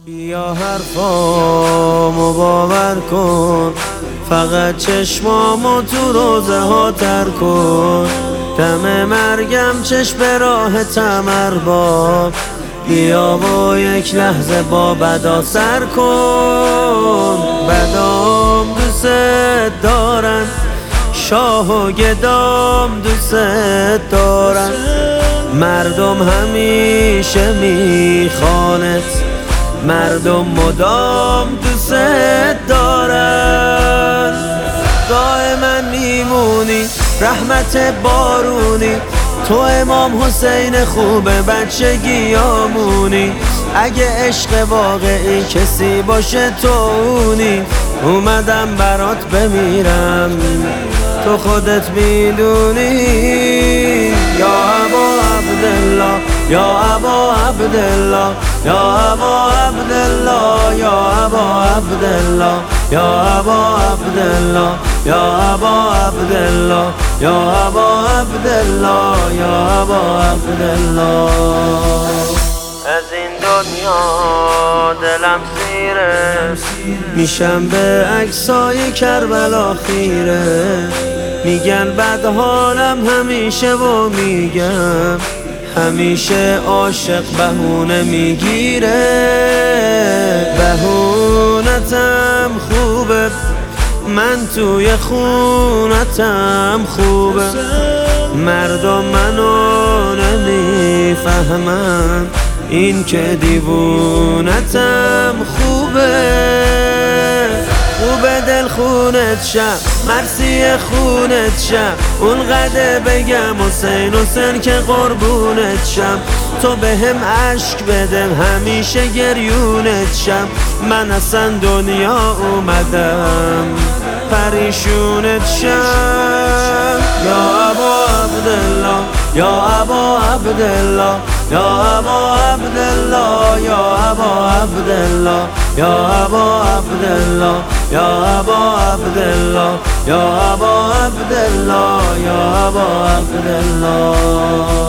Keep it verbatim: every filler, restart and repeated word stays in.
بیا حرفامو باور کن، فقط چشمامو تو روزه ها تر کن. دم مرگم چشم به راه تمرباب، بیا و یک لحظه با بدا سر کن. بدام دوست دارن، شاه و گدام دوست دارن، مردم همیشه میخوانت، مردم مدام دوست دارن. دائما میمونی رحمت بارونی، تو امام حسین خوبه بچگیامونی. اگه عشق واقعی کسی باشه تو اونی، اومدم برات بمیرم تو خودت میدونی. یا ابا عبدالله، یا ابا عبدالله، یا ابا عبدالله، یا ابا عبدالله، یا ابا عبدالله، یا ابا عبدالله، یا ابا عبدالله، یا ابا عبدالله. از این دنیا دلم سیره، میشم به عکسای کربلا خیره. میگن بد حالم همیشه و میگم همیشه عاشق بهونه میگیره. بهونتم خوبه، من توی خونتم خوبه، مردم منو نمیفهمن، این که دیوونتم خوبه. خوبه دل خونت شم، مرسی خونت شم، اون قدر بگم حسین حسین که قربونت شم. تو به هم عشق بدم همیشه گریونت شم، من اصلا دنیا اومدم پریشونت شم. یا ابا عبدالله، یا ابا عبدالله، یا ابا عبدالله، یا ابا عبدالله، یا ابا عبدالله، یا ابا عبدالله، یا ابا عبدالله، یا ابا عبدالله.